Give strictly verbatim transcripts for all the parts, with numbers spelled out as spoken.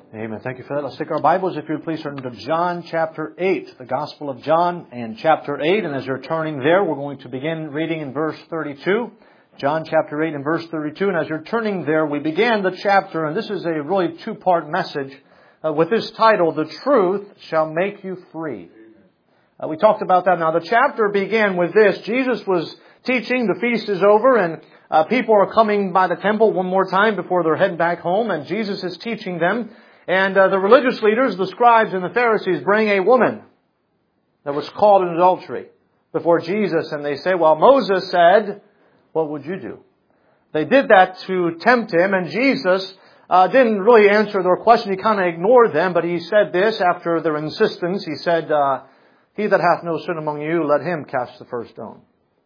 Amen. Thank you for that. Let's take our Bibles, if you would please turn to John chapter eight, the Gospel of John and chapter eight. And as you're turning there, we're going to begin reading in verse thirty-two. John chapter eight and verse thirty-two. And as you're turning there, we began the chapter, and this is a really two-part message uh, with this title, The Truth Shall Make You Free. Uh, we talked about that. Now, the chapter began with this. Jesus was teaching, the feast is over, and uh, people are coming by the temple one more time before they're heading back home, and Jesus is teaching them. And uh, the religious leaders, the scribes and the Pharisees, bring a woman that was caught in adultery before Jesus. And they say, well, Moses said, what would you do? They did that to tempt him. And Jesus uh, didn't really answer their question. He kind of ignored them. But he said this after their insistence. He said, uh, he that hath no sin among you, let him cast the first stone.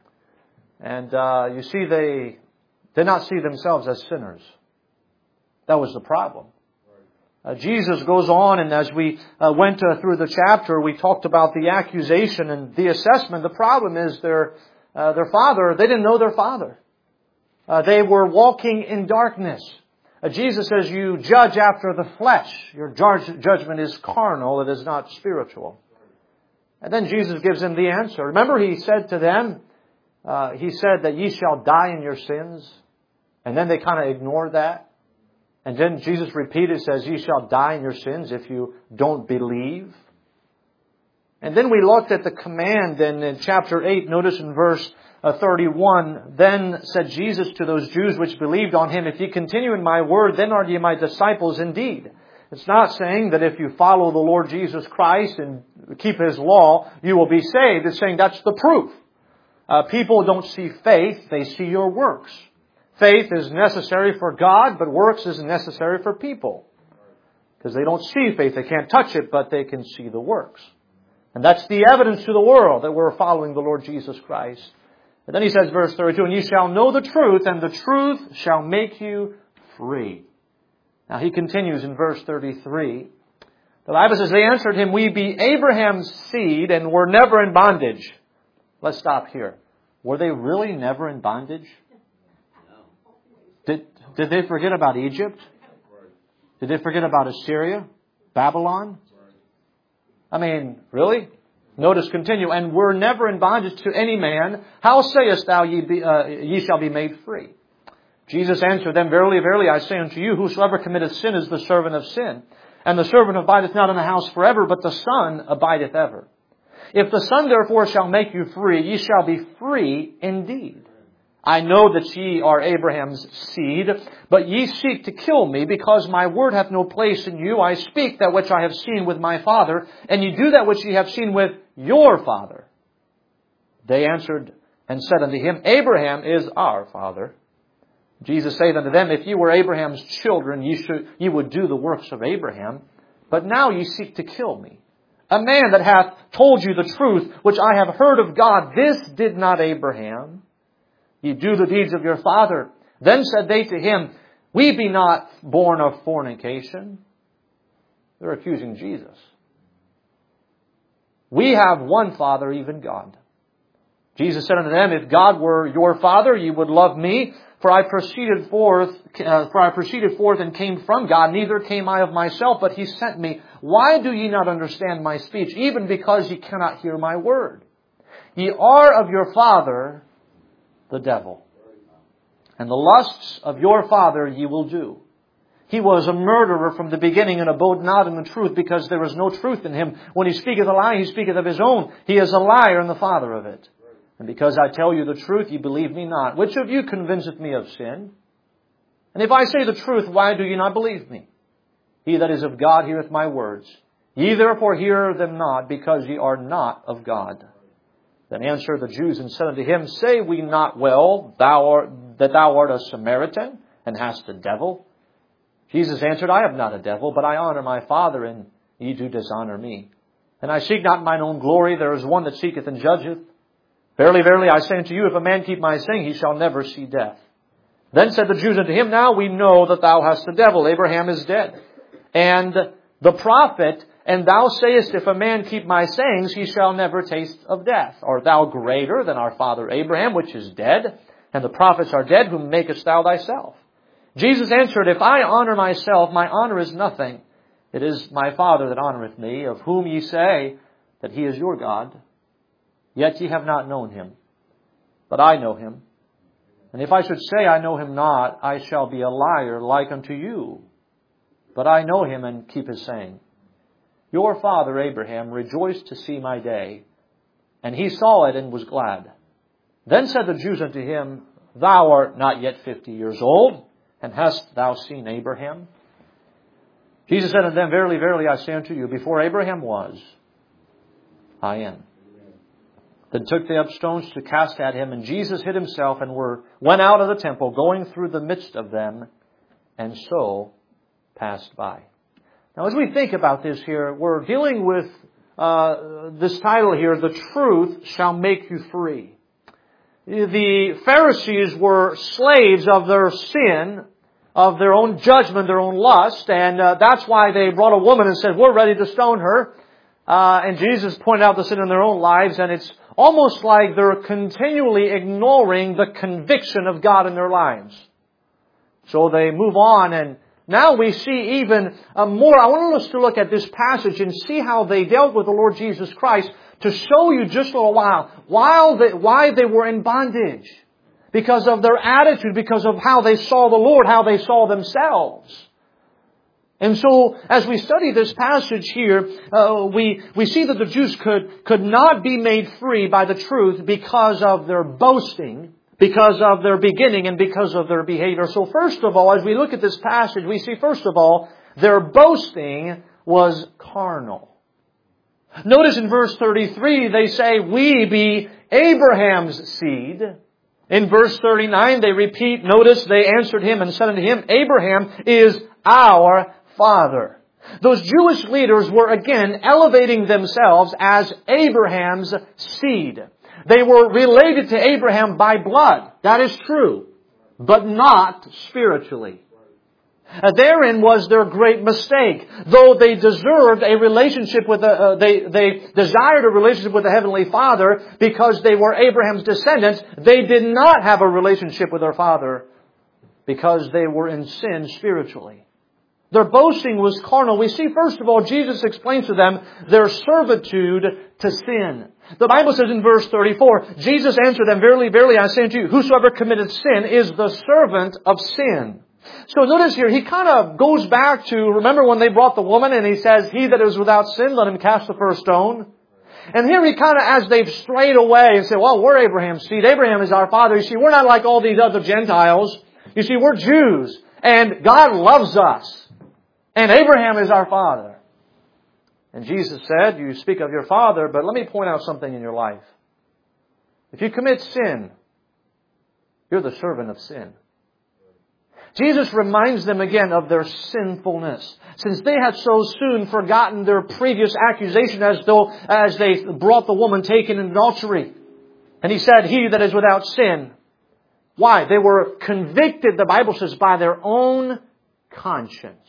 And uh, you see, they did not see themselves as sinners. That was the problem. Uh, Jesus goes on, and as we uh, went uh, through the chapter, we talked about the accusation and the assessment. The problem is their uh, their father, they didn't know their father. Uh, they were walking in darkness. Uh, Jesus says, you judge after the flesh. Your judge, judgment is carnal, it is not spiritual. And then Jesus gives them the answer. Remember, He said to them, uh, He said that ye shall die in your sins. And then they kind of ignored that. And then Jesus repeated, says, ye shall die in your sins if you don't believe. And then we looked at the command and in chapter eight, notice in verse thirty-one, then said Jesus to those Jews which believed on Him, if ye continue in my word, then are ye my disciples indeed. It's not saying that if you follow the Lord Jesus Christ and keep His law, you will be saved. It's saying that's the proof. Uh, people don't see faith, they see your works. Faith is necessary for God, but works is necessary for people. Because they don't see faith, they can't touch it, but they can see the works. And that's the evidence to the world that we're following the Lord Jesus Christ. And then He says, verse thirty-two, and ye shall know the truth, and the truth shall make you free. Now He continues in verse thirty-three. The Bible says, they answered Him, we be Abraham's seed, and were never in bondage. Let's stop here. Were they really never in bondage? Did, did they forget about Egypt? Did they forget about Assyria? Babylon? I mean, really? Notice continue. And were never in bondage to any man. How sayest thou ye, be, uh, ye shall be made free? Jesus answered them, verily, verily, I say unto you, whosoever committeth sin is the servant of sin. And the servant abideth not in the house forever, but the Son abideth ever. If the Son therefore shall make you free, ye shall be free indeed. I know that ye are Abraham's seed, but ye seek to kill me, because my word hath no place in you. I speak that which I have seen with my Father, and ye do that which ye have seen with your father. They answered and said unto Him, Abraham is our father. Jesus saith unto them, if ye were Abraham's children, ye should ye would do the works of Abraham. But now ye seek to kill me, a man that hath told you the truth, which I have heard of God. This did not Abraham. Ye do the deeds of your father. Then said they to Him, we be not born of fornication. They're accusing Jesus. We have one Father, even God. Jesus said unto them, if God were your Father, ye would love me, for I proceeded forth, uh, for I proceeded forth and came from God. Neither came I of myself, but He sent me. Why do ye not understand my speech? Even because ye cannot hear my word. Ye are of your father, the devil. And the lusts of your father ye will do. He was a murderer from the beginning, and abode not in the truth, because there is no truth in him. When he speaketh a lie, he speaketh of his own. He is a liar and the father of it. And because I tell you the truth, ye believe me not. Which of you convinceth me of sin? And if I say the truth, why do ye not believe me? He that is of God heareth my words. Ye therefore hear them not, because ye are not of God. Then answered the Jews and said unto Him, say we not well thou art, that thou art a Samaritan, and hast a devil? Jesus answered, I have not a devil, but I honor my Father, and ye do dishonor me. And I seek not mine own glory, there is one that seeketh and judgeth. Verily, verily, I say unto you, if a man keep my saying, he shall never see death. Then said the Jews unto Him, now we know that thou hast a devil. Abraham is dead, and the prophet, and thou sayest, if a man keep my sayings, he shall never taste of death. Art thou greater than our father Abraham, which is dead? And the prophets are dead, whom makest thou thyself? Jesus answered, if I honor myself, my honor is nothing. It is my Father that honoureth me, of whom ye say that He is your God. Yet ye have not known Him, but I know Him. And if I should say I know Him not, I shall be a liar like unto you. But I know Him and keep His saying. Your father Abraham rejoiced to see my day, and he saw it and was glad. Then said the Jews unto him, Thou art not yet fifty years old, and hast thou seen Abraham? Jesus said unto them, Verily, verily, I say unto you, before Abraham was, I am. Then took they up stones to cast at him, and Jesus hid himself and were, went out of the temple, going through the midst of them, and so passed by. Now, as we think about this here, we're dealing with uh, this title here, The Truth Shall Make You Free. The Pharisees were slaves of their sin, of their own judgment, their own lust, and uh, that's why they brought a woman and said, we're ready to stone her. Uh, and Jesus pointed out the sin in their own lives, and it's almost like they're continually ignoring the conviction of God in their lives. So they move on, and now we see even uh, more. I want us to look at this passage and see how they dealt with the Lord Jesus Christ, to show you just for a while while they, why they were in bondage. Because of their attitude, because of how they saw the Lord, how they saw themselves. And so, as we study this passage here, uh, we, we see that the Jews could, could not be made free by the truth because of their boasting, because of their beginning, and because of their behavior. So first of all, as we look at this passage, we see first of all, their boasting was carnal. Notice in verse thirty-three, they say, We be Abraham's seed. In verse thirty-nine, they repeat, notice, they answered him and said unto him, Abraham is our father. Those Jewish leaders were again elevating themselves as Abraham's seed. They were related to Abraham by blood. That is true. But not spiritually. Uh, therein was their great mistake. Though they deserved a relationship with the, uh, they, they desired a relationship with the Heavenly Father because they were Abraham's descendants, they did not have a relationship with their Father because they were in sin spiritually. Their boasting was carnal. We see, first of all, Jesus explains to them their servitude to sin. The Bible says in verse thirty-four, Jesus answered them, Verily, verily, I say unto you, whosoever committeth sin is the servant of sin. So notice here, he kind of goes back to, remember when they brought the woman and he says, He that is without sin, let him cast the first stone. And here he kind of, as they've strayed away and said, well, we're Abraham's seed. Abraham is our father. You see, we're not like all these other Gentiles. You see, we're Jews. And God loves us. And Abraham is our father. And Jesus said, you speak of your father, but let me point out something in your life. If you commit sin, you're the servant of sin. Jesus reminds them again of their sinfulness. Since they had so soon forgotten their previous accusation as though as they brought the woman taken in adultery. And He said, He that is without sin. Why? They were convicted, the Bible says, by their own conscience.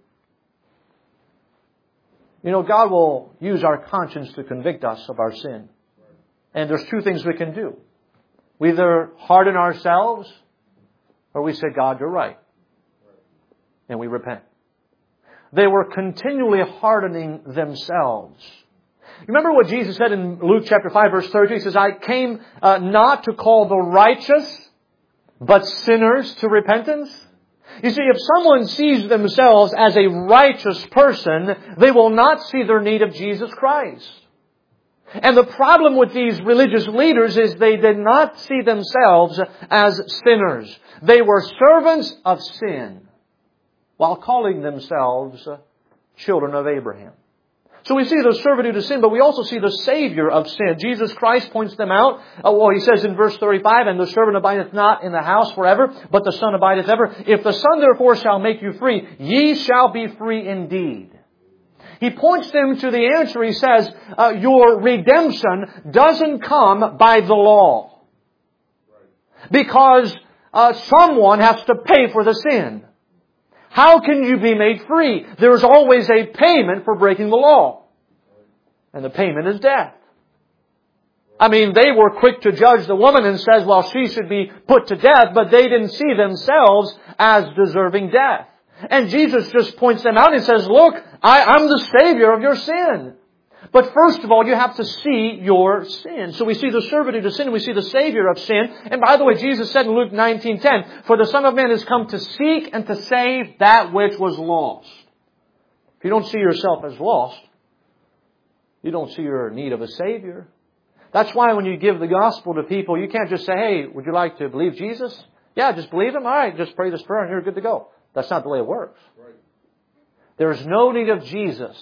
You know, God will use our conscience to convict us of our sin. And there's two things we can do. We either harden ourselves, or we say, God, you're right. And we repent. They were continually hardening themselves. Remember what Jesus said in Luke chapter five, verse thirty-two? He says, I came uh, not to call the righteous, but sinners to repentance. You see, if someone sees themselves as a righteous person, they will not see their need of Jesus Christ. And the problem with these religious leaders is they did not see themselves as sinners. They were servants of sin while calling themselves children of Abraham. So we see the servitude of sin, but we also see the Savior of sin. Jesus Christ points them out. Uh, well, He says in verse thirty-five, And the servant abideth not in the house forever, but the Son abideth ever. If the Son therefore shall make you free, ye shall be free indeed. He points them to the answer. He says, uh, your redemption doesn't come by the law. Because uh, someone has to pay for the sin. How can you be made free? There's always a payment for breaking the law. And the payment is death. I mean, they were quick to judge the woman and says, well, she should be put to death, but they didn't see themselves as deserving death. And Jesus just points them out and says, look, I, I'm the Savior of your sin. But first of all, you have to see your sin. So we see the servitude of sin, and we see the Savior of sin. And by the way, Jesus said in Luke nineteen ten, "For the Son of Man has come to seek and to save that which was lost." If you don't see yourself as lost, you don't see your need of a Savior. That's why when you give the gospel to people, you can't just say, "Hey, would you like to believe Jesus?" "Yeah, just believe Him." "All right, just pray this prayer and you're good to go." That's not the way it works. There is no need of Jesus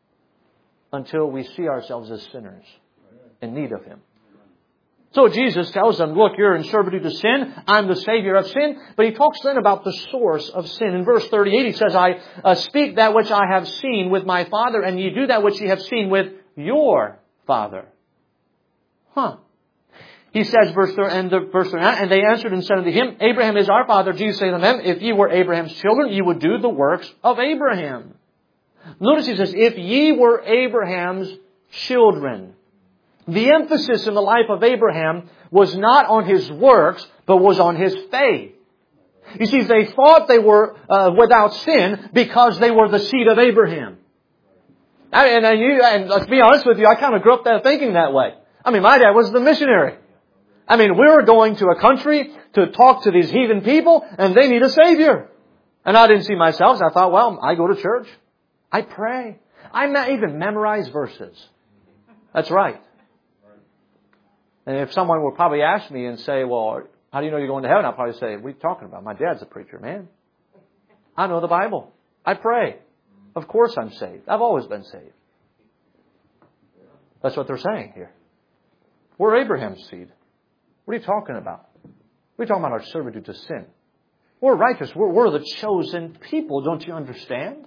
until we see ourselves as sinners in need of Him. So Jesus tells them, look, you're in servitude to sin. I'm the Savior of sin. But He talks then about the source of sin. In verse thirty-eight, He says, I uh, speak that which I have seen with my Father, and ye do that which ye have seen with your father. Huh. He says, verse and the verse and they answered and said unto Him, Abraham is our father. Jesus said unto them, if ye were Abraham's children, ye would do the works of Abraham. Notice He says, if ye were Abraham's children. The emphasis in the life of Abraham was not on his works, but was on his faith. You see, they thought they were uh, without sin because they were the seed of Abraham. And, and, you, and let's be honest with you, I kind of grew up there thinking that way. I mean, my dad was the missionary. I mean, we were going to a country to talk to these heathen people, and they need a Savior. And I didn't see myself, so I thought, well, I go to church. I pray. I even memorize verses. That's right. And if someone would probably ask me and say, well, how do you know you're going to heaven? I'll probably say, what are you talking about? My dad's a preacher, man. I know the Bible. I pray. Of course I'm saved. I've always been saved. That's what they're saying here. We're Abraham's seed. What are you talking about? We're talking about our servitude to sin. We're righteous. We're, we're the chosen people. Don't you understand?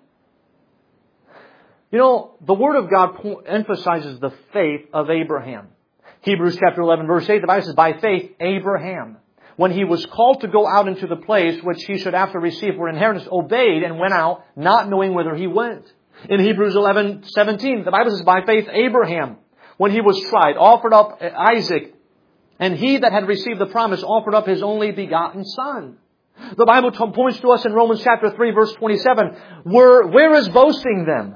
You know, the Word of God emphasizes the faith of Abraham. Hebrews chapter eleven verse eight, the Bible says, by faith Abraham, when he was called to go out into the place which he should after receive for inheritance, obeyed and went out, not knowing whither he went. In Hebrews eleven seventeen, the Bible says, by faith Abraham, when he was tried, offered up Isaac, and he that had received the promise offered up his only begotten son. The Bible points to us in Romans chapter three verse twenty-seven, where, where is boasting then?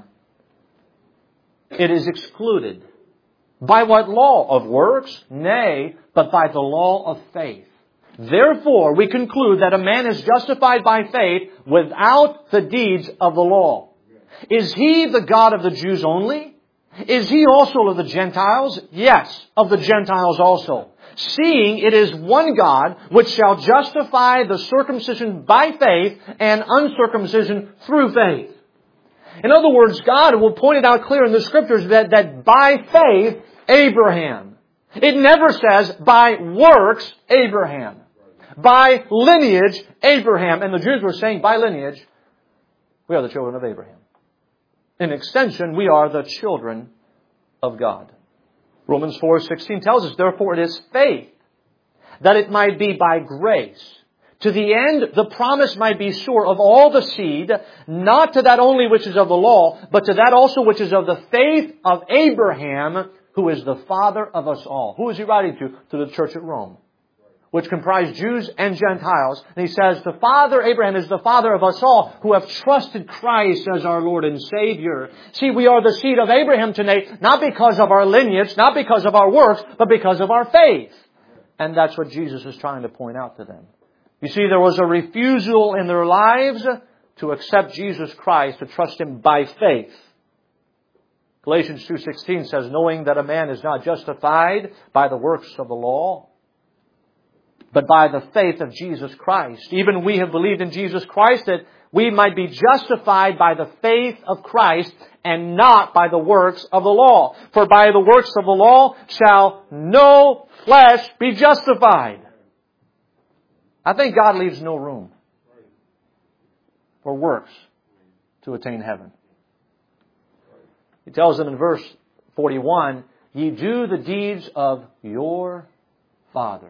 It is excluded. By what law? Of works? Nay, but by the law of faith. Therefore, we conclude that a man is justified by faith without the deeds of the law. Is He the God of the Jews only? Is He also of the Gentiles? Yes, of the Gentiles also. Seeing it is one God which shall justify the circumcision by faith and uncircumcision through faith. In other words, God will point it out clear in the Scriptures that, that by faith, Abraham. It never says by works, Abraham. By lineage, Abraham. And the Jews were saying by lineage, we are the children of Abraham. In extension, we are the children of God. Romans four sixteen tells us, therefore it is faith, that it might be by grace, to the end the promise might be sure of all the seed, not to that only which is of the law, but to that also which is of the faith of Abraham, who is the father of us all. Who is he writing to? To the church at Rome, which comprised Jews and Gentiles. And he says, the father, Abraham, is the father of us all who have trusted Christ as our Lord and Savior. See, we are the seed of Abraham today, not because of our lineage, not because of our works, but because of our faith. And that's what Jesus is trying to point out to them. You see, there was a refusal in their lives to accept Jesus Christ, to trust Him by faith. Galatians two sixteen says, knowing that a man is not justified by the works of the law, but by the faith of Jesus Christ. Even we have believed in Jesus Christ that we might be justified by the faith of Christ and not by the works of the law. For by the works of the law shall no flesh be justified. I think God leaves no room for works to attain heaven. He tells them in verse forty-one, ye do the deeds of your father.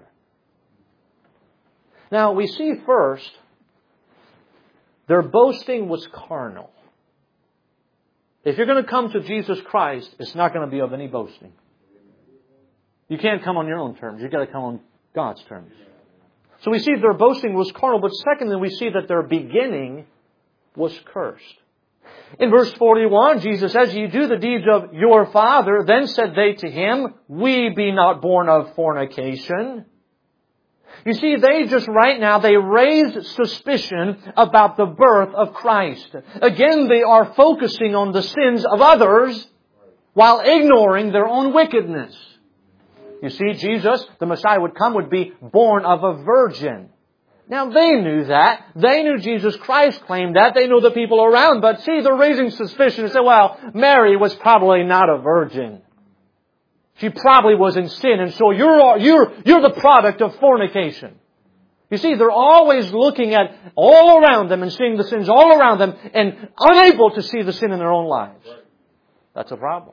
Now we see first, their boasting was carnal. If you're going to come to Jesus Christ, it's not going to be of any boasting. You can't come on your own terms. You've got to come on God's terms. So we see their boasting was carnal, but secondly, we see that their beginning was cursed. In verse forty-one, Jesus says, "Ye do the deeds of your father." Then said they to him, "We be not born of fornication." You see, they just right now, they raised suspicion about the birth of Christ. Again, they are focusing on the sins of others while ignoring their own wickedness. You see, Jesus, the Messiah, would come, would be born of a virgin. Now, they knew that. They knew Jesus Christ claimed that. They know the people around. But see, they're raising suspicion and say, well, Mary was probably not a virgin. She probably was in sin, and so you're, you're, you're the product of fornication. You see, they're always looking at all around them and seeing the sins all around them and unable to see the sin in their own lives. That's a problem.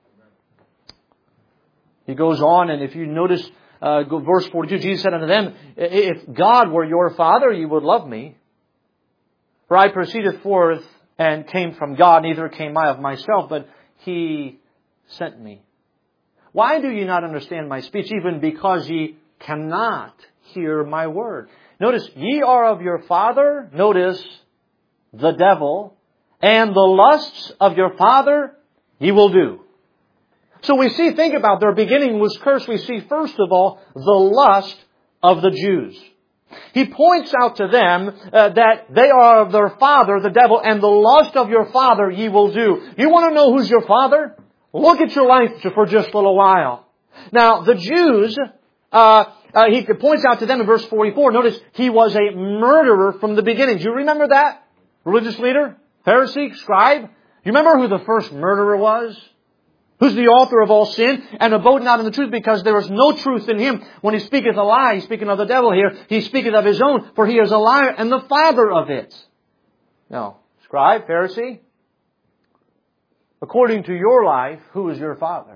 He goes on, and if you notice, uh, go verse forty-two, Jesus said unto them, "If God were your Father, you would love me. For I proceeded forth and came from God, neither came I of myself, but He sent me. Why do ye not understand my speech, even because ye cannot hear my word?" Notice, ye are of your father, notice, the devil, and the lusts of your father ye will do. So we see, think about, their beginning was cursed. We see, first of all, the lust of the Jews. He points out to them uh, that they are of their father, the devil, and the lust of your father ye will do. You want to know who's your father? Look at your life for just a little while. Now, the Jews, uh, uh, he points out to them in verse forty-four, notice, he was a murderer from the beginning. Do you remember that? Religious leader? Pharisee? Scribe? You remember who the first murderer was? Who's the author of all sin? And abode not in the truth, because there is no truth in him. When he speaketh a lie, he's speaking of the devil here, he speaketh of his own, for he is a liar and the father of it. No. Scribe? Pharisee? According to your life, who is your father?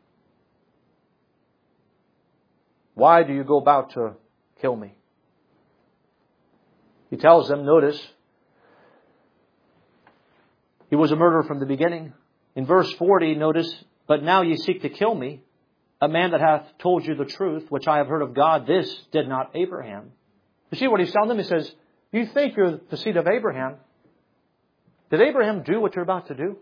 Why do you go about to kill me? He tells them, notice, he was a murderer from the beginning. In verse forty, notice, "But now ye seek to kill me, a man that hath told you the truth, which I have heard of God, this did not Abraham." You see what he's telling them? He says, you think you're the seed of Abraham. Did Abraham do what you're about to do?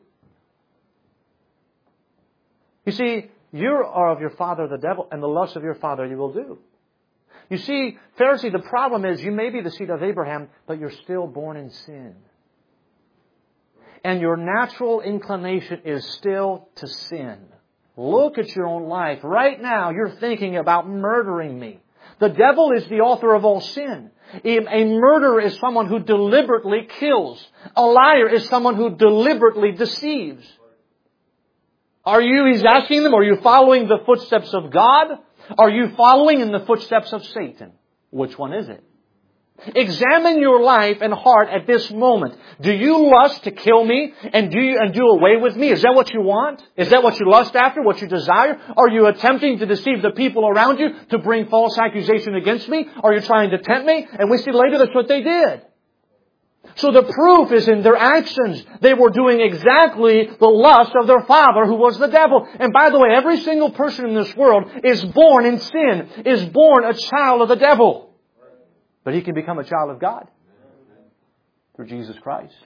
You see, you are of your father the devil, and the lust of your father you will do. You see, Pharisee, the problem is you may be the seed of Abraham, but you're still born in sin. And your natural inclination is still to sin. Look at your own life. Right now, you're thinking about murdering me. The devil is the author of all sin. A murderer is someone who deliberately kills. A liar is someone who deliberately deceives. Are you, he's asking them, are you following the footsteps of God? Are you following in the footsteps of Satan? Which one is it? Examine your life and heart at this moment. Do you lust to kill me and do you, and do away with me? Is that what you want? Is that what you lust after, what you desire? Are you attempting to deceive the people around you to bring false accusation against me? Are you trying to tempt me? And we see later that's what they did. So the proof is in their actions. They were doing exactly the lust of their father, who was the devil. And by the way, every single person in this world is born in sin, is born a child of the devil. But he can become a child of God through Jesus Christ.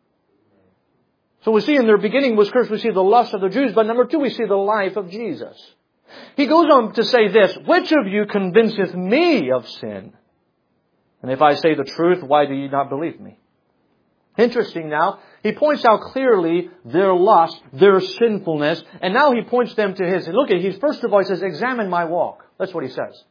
So we see in their beginning was cursed, we see the lust of the Jews. But number two, we see the life of Jesus. He goes on to say this, "Which of you convinceth me of sin? And if I say the truth, why do ye not believe me?" Interesting now. He points out clearly their lust, their sinfulness. And now he points them to his. And look at, he's first of all, he says, "Examine my walk." That's what he says.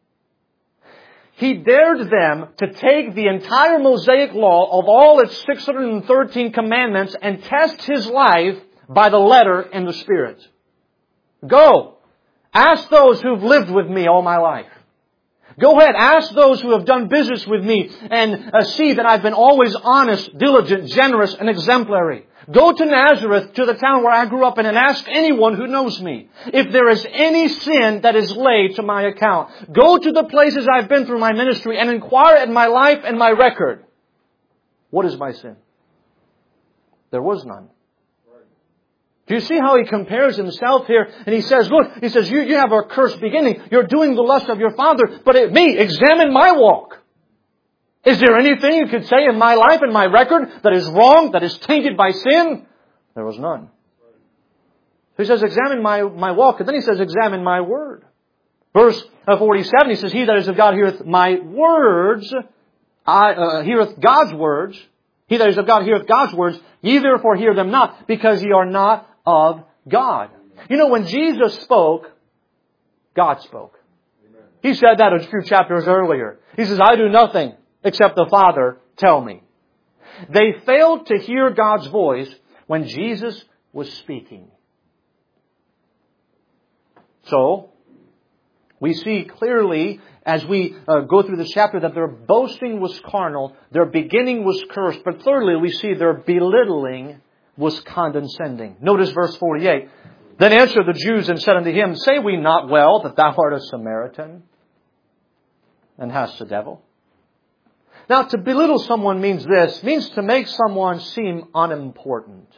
He dared them to take the entire Mosaic law of all its six hundred thirteen commandments and test his life by the letter and the Spirit. Go. Ask those who've lived with me all my life. Go ahead, ask those who have done business with me and uh, see that I've been always honest, diligent, generous, and exemplary. Go to Nazareth, to the town where I grew up in, and ask anyone who knows me if there is any sin that is laid to my account. Go to the places I've been through my ministry and inquire at my life and my record. What is my sin? There was none. Do you see how he compares himself here? And he says, look, he says, you, you have a cursed beginning. You're doing the lust of your father. But it, me, examine my walk. Is there anything you could say in my life, in my record, that is wrong, that is tainted by sin? There was none. He says, examine my, my walk. And then he says, examine my word. Verse forty-seven, he says, he that is of God heareth my words. I, uh, heareth God's words. He that is of God heareth God's words. Ye therefore hear them not, because ye are not of God. You know, when Jesus spoke, God spoke. He said that a few chapters earlier. He says, I do nothing except the Father tell me. They failed to hear God's voice when Jesus was speaking. So, we see clearly as we uh, go through this chapter that their boasting was carnal, their beginning was cursed, but thirdly we see their belittling was condescending. Notice verse forty-eight. Then answered the Jews and said unto him, say we not well that thou art a Samaritan and hast a devil? Now, to belittle someone means this, means to make someone seem unimportant.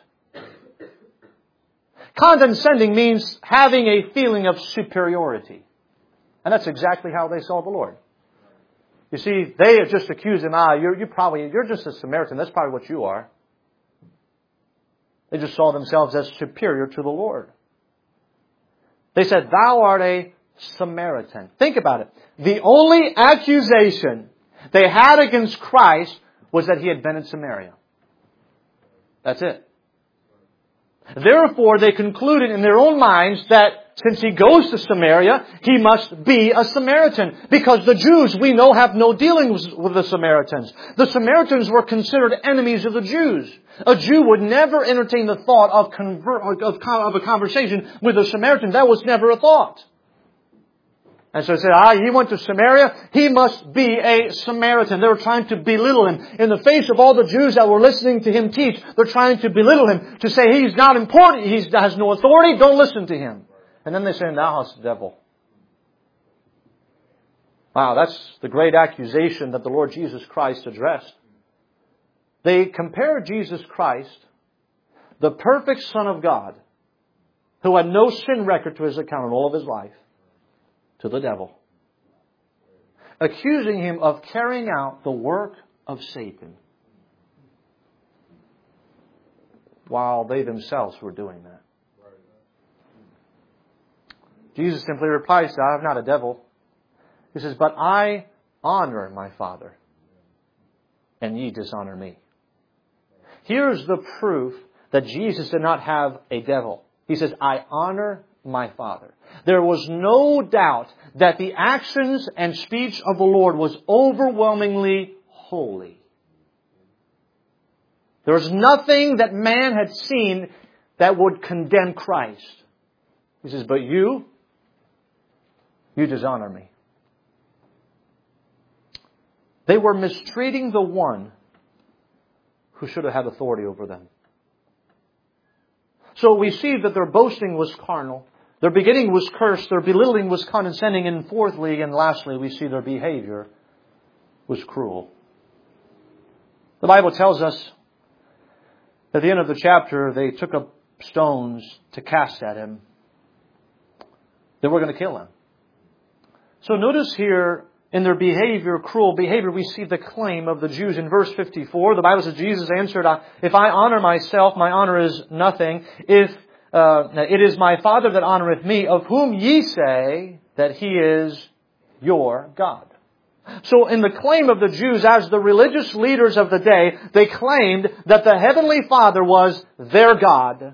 Condescending means having a feeling of superiority. And that's exactly how they saw the Lord. You see, they had just accused him, ah, you're, you probably, you're just a Samaritan. That's probably what you are. They just saw themselves as superior to the Lord. They said, thou art a Samaritan. Think about it. The only accusation they had against Christ was that he had been in Samaria. That's it. Therefore, they concluded in their own minds that since he goes to Samaria, he must be a Samaritan. Because the Jews, we know, have no dealings with the Samaritans. The Samaritans were considered enemies of the Jews. A Jew would never entertain the thought of, conver- of, of a conversation with a Samaritan. That was never a thought. And so they said, ah, he went to Samaria, he must be a Samaritan. They were trying to belittle him. In the face of all the Jews that were listening to him teach, they're trying to belittle him, to say he's not important, he has no authority, don't listen to him. And then they say, thou hast the devil. Wow, that's the great accusation that the Lord Jesus Christ addressed. They compared Jesus Christ, the perfect Son of God, who had no sin record to his account in all of his life, to the devil, accusing him of carrying out the work of Satan, while they themselves were doing that. Jesus simply replies, I am not a devil. He says, but I honor my Father, and ye dishonor me. Here's the proof that Jesus did not have a devil. He says, I honor my Father. There was no doubt that the actions and speech of the Lord was overwhelmingly holy. There was nothing that man had seen that would condemn Christ. He says, but you, you dishonor me. They were mistreating the one who should have had authority over them. So we see that their boasting was carnal. Their beginning was cursed. Their belittling was condescending. And fourthly and lastly, we see their behavior was cruel. The Bible tells us at the end of the chapter, they took up stones to cast at him. They were going to kill him. So notice here in their behavior, cruel behavior, we see the claim of the Jews in verse fifty-four. The Bible says, Jesus answered, if I honor myself, my honor is nothing. If uh, it is my Father that honoreth me, of whom ye say that he is your God. So in the claim of the Jews, as the religious leaders of the day, they claimed that the Heavenly Father was their God.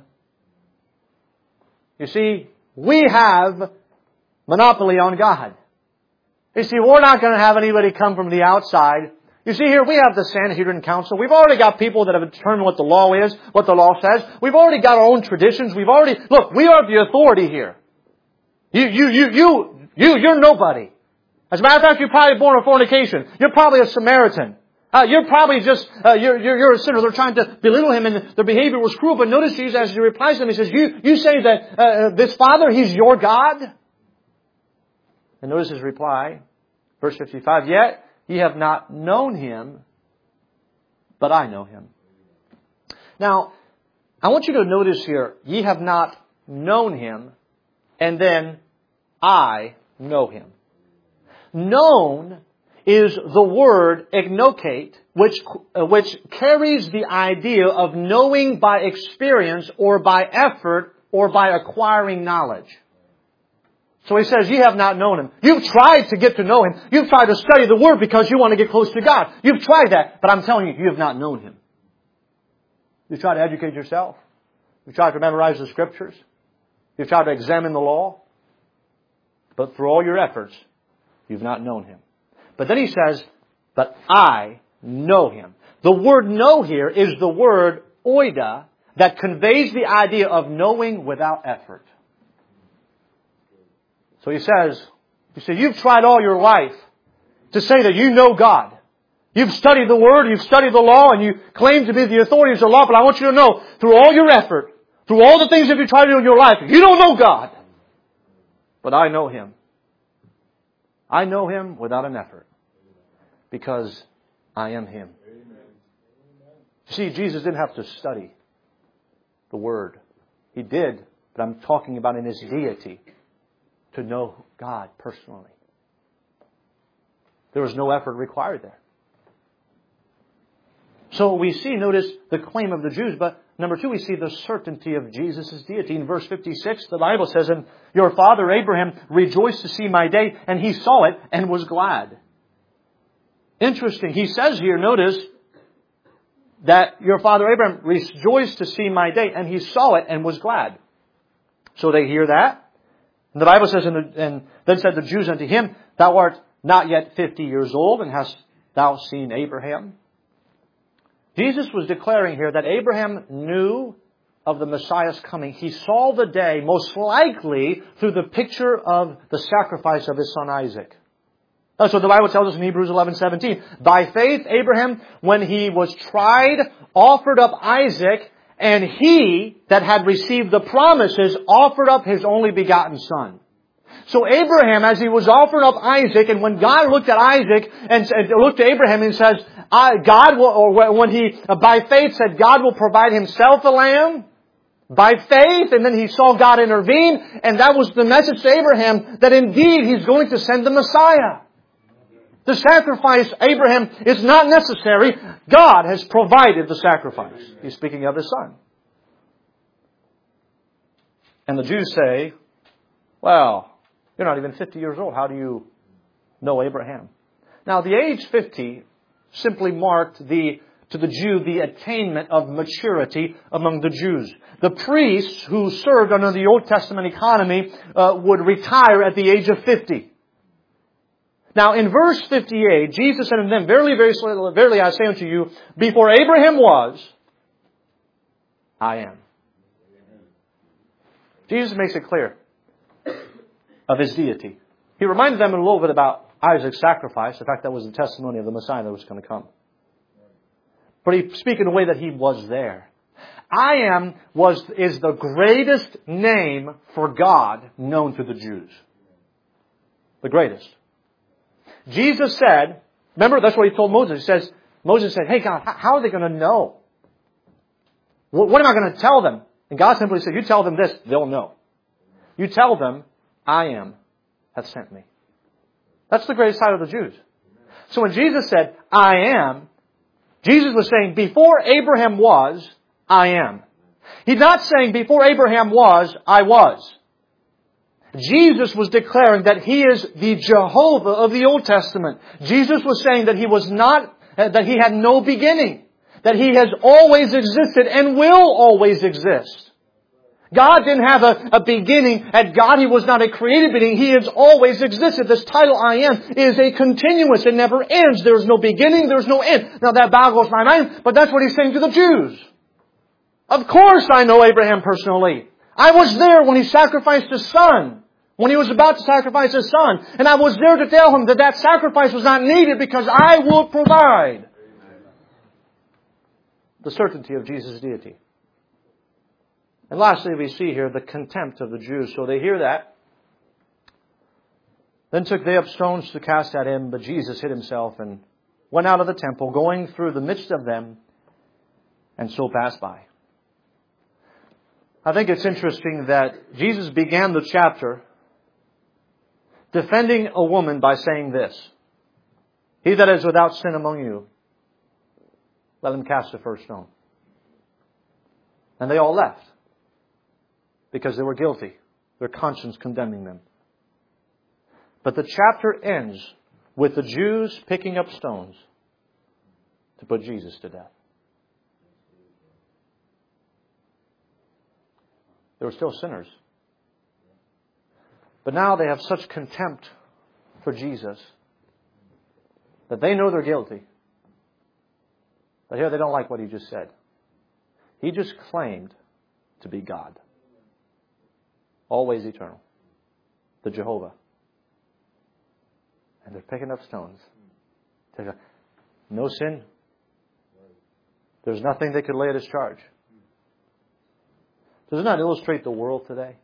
You see, we have monopoly on God. You see, we're not going to have anybody come from the outside. You see here, we have the Sanhedrin Council. We've already got people that have determined what the law is, what the law says. We've already got our own traditions. We've already, look, we are the authority here. You, you, you, you, you, you're nobody. As a matter of fact, you're probably born of fornication. You're probably a Samaritan. Uh, you're probably just, uh, you're, you're, you're a sinner. They're trying to belittle him and their behavior was cruel. But notice Jesus, as he replies to them, he says, you, you say that, uh, this Father, He's your God? And notice his reply, verse fifty-five, yet ye have not known Him, but I know Him. Now, I want you to notice here, ye have not known Him, and then I know Him. Known is the word egnokate, which, uh, which carries the idea of knowing by experience or by effort or by acquiring knowledge. So he says, ye have not known Him. You've tried to get to know Him. You've tried to study the Word because you want to get close to God. You've tried that, but I'm telling you, you have not known Him. You've tried to educate yourself. You've tried to memorize the Scriptures. You've tried to examine the law. But through all your efforts, you've not known Him. But then he says, but I know Him. The word know here is the word oida that conveys the idea of knowing without effort. So he says, you see, you've tried all your life to say that you know God. You've studied the Word, you've studied the law, and you claim to be the authorities of the law, but I want you to know, through all your effort, through all the things that you try to do in your life, you don't know God. But I know Him. I know Him without an effort. Because I am Him. See, Jesus didn't have to study the Word. He did, but I'm talking about in His deity. To know God personally. There was no effort required there. So we see, notice, the claim of the Jews, but number two, we see the certainty of Jesus' deity. In verse fifty-six, the Bible says, and your father Abraham rejoiced to see my day, and he saw it and was glad. Interesting. He says here, notice, that your father Abraham rejoiced to see my day, and he saw it and was glad. So they hear that. And the Bible says, and then said the Jews unto him, thou art not yet fifty years old, and hast thou seen Abraham? Jesus was declaring here that Abraham knew of the Messiah's coming. He saw the day, most likely, through the picture of the sacrifice of his son Isaac. That's what the Bible tells us in Hebrews eleven seventeen. By faith, Abraham, when he was tried, offered up Isaac, and he that had received the promises offered up his only begotten son. So Abraham, as he was offering up Isaac, and when God looked at Isaac and looked at Abraham and says, God will, or when he, by faith said, God will provide himself a lamb, by faith, and then he saw God intervene, and that was the message to Abraham that indeed He's going to send the Messiah. The sacrifice, Abraham, is not necessary. God has provided the sacrifice. He's speaking of His Son. And the Jews say, well, you're not even fifty years old. How do you know Abraham? Now, the age fifty simply marked the, to the Jew, the attainment of maturity among the Jews. The priests who served under the Old Testament economy uh, would retire at the age of fifty. Now, in verse fifty-eight, Jesus said unto them, Verily, very, verily, I say unto you, before Abraham was, I am. Jesus makes it clear of His deity. He reminded them a little bit about Isaac's sacrifice. In fact, that was the testimony of the Messiah that was going to come. But He speaks in a way that He was there. I am was is the greatest name for God known to the Jews. The greatest. Jesus said, remember, that's what He told Moses. He says, Moses said, hey God, how are they going to know? What am I going to tell them? And God simply said, you tell them this, they'll know. You tell them, I am hath sent me. That's the greatest side of the Jews. So when Jesus said, I am, Jesus was saying, before Abraham was, I am. He's not saying, before Abraham was, I was. Jesus was declaring that He is the Jehovah of the Old Testament. Jesus was saying that He was not, that He had no beginning. That He has always existed and will always exist. God didn't have a, a beginning. At God, He was not a created being. He has always existed. This title, I am, is a continuous. It never ends. There is no beginning. There is no end. Now that boggles my mind, but that's what He's saying to the Jews. Of course I know Abraham personally. I was there when he sacrificed his son. When he was about to sacrifice his son. And I was there to tell him that that sacrifice was not needed because I will provide. The certainty of Jesus' deity. And lastly, we see here the contempt of the Jews. So they hear that. Then took they up stones to cast at Him, but Jesus hid Himself and went out of the temple, going through the midst of them, and so passed by. I think it's interesting that Jesus began the chapter defending a woman by saying this. He that is without sin among you, let him cast the first stone. And they all left because they were guilty, their conscience condemning them. But the chapter ends with the Jews picking up stones to put Jesus to death. They were still sinners. But now they have such contempt for Jesus that they know they're guilty. But here they don't like what he just said. He just claimed to be God. Always eternal. The Jehovah. And they're picking up stones. No sin. There's nothing they could lay at his charge. Does it not illustrate the world today?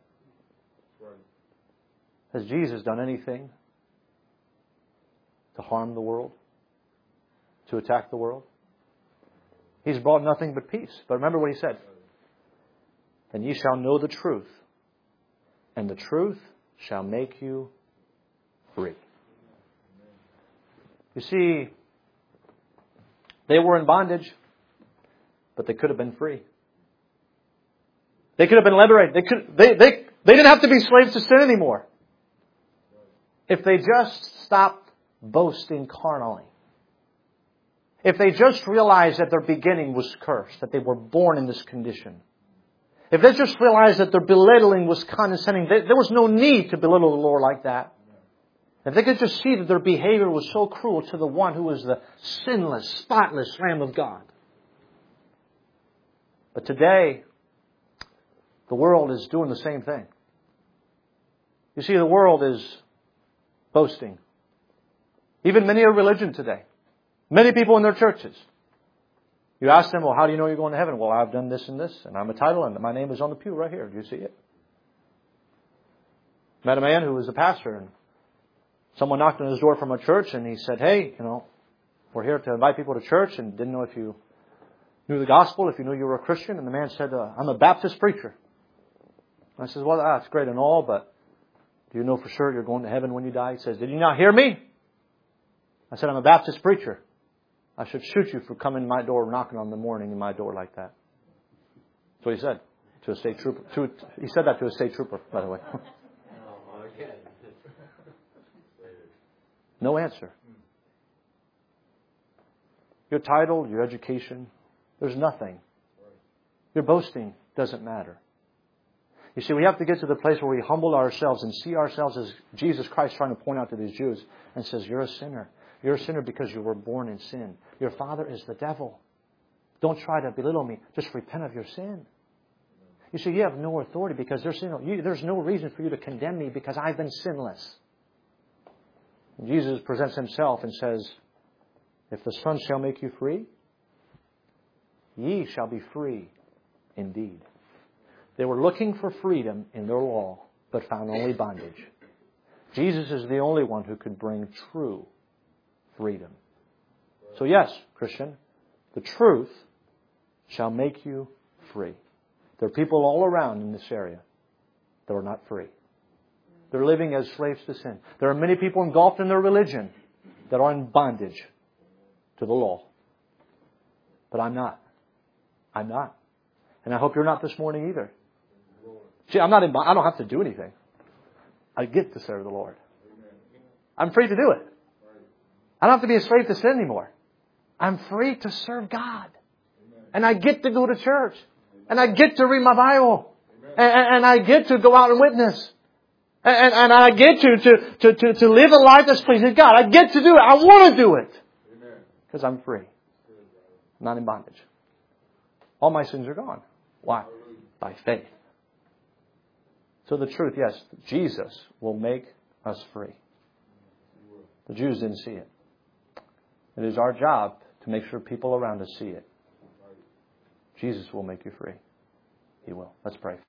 Has Jesus done anything to harm the world? To attack the world? He's brought nothing but peace. But remember what he said. And ye shall know the truth. And the truth shall make you free. You see, they were in bondage, but they could have been free. They could have been liberated. They could. They they they didn't have to be slaves to sin anymore. If they just stopped boasting carnally. If they just realized that their beginning was cursed, that they were born in this condition. If they just realized that their belittling was condescending, they, there was no need to belittle the Lord like that. If they could just see that their behavior was so cruel to the one who was the sinless, spotless Lamb of God. But today, the world is doing the same thing. You see, the world is boasting. Even many of religion today. Many people in their churches. You ask them, well, how do you know you're going to heaven? Well, I've done this and this, and I'm a title, and my name is on the pew right here. Do you see it? Met a man who was a pastor, and someone knocked on his door from a church, and he said, hey, you know, we're here to invite people to church, and didn't know if you knew the gospel, if you knew you were a Christian. And the man said, uh, I'm a Baptist preacher. And I said, well, that's great and all, but do you know for sure you're going to heaven when you die? He says, did you not hear me? I said, I'm a Baptist preacher. I should shoot you for coming to my door, knocking on the morning in my door like that. That's what he said to a state trooper. To, he said that to a state trooper, by the way. No answer. Your title, your education, there's nothing. Your boasting doesn't matter. You see, we have to get to the place where we humble ourselves and see ourselves as Jesus Christ trying to point out to these Jews and says, you're a sinner. You're a sinner because you were born in sin. Your father is the devil. Don't try to belittle me. Just repent of your sin. You see, you have no authority because there's, no, you, there's no reason for you to condemn me because I've been sinless. And Jesus presents himself and says, if the Son shall make you free, ye shall be free indeed. They were looking for freedom in their law, but found only bondage. Jesus is the only one who could bring true freedom. So yes, Christian, the truth shall make you free. There are people all around in this area that are not free. They're living as slaves to sin. There are many people engulfed in their religion that are in bondage to the law. But I'm not. I'm not. And I hope you're not this morning either. See, I'm not in, I don't have to do anything. I get to serve the Lord. I'm free to do it. I don't have to be a slave to sin anymore. I'm free to serve God. And I get to go to church. And I get to read my Bible. And, and I get to go out and witness. And, and I get to, to, to, to, to live a life that's pleasing God. I get to do it. I want to do it. Because I'm free. I'm not in bondage. All my sins are gone. Why? By faith. So the truth, yes, Jesus will make us free. The Jews didn't see it. It is our job to make sure people around us see it. Jesus will make you free. He will. Let's pray.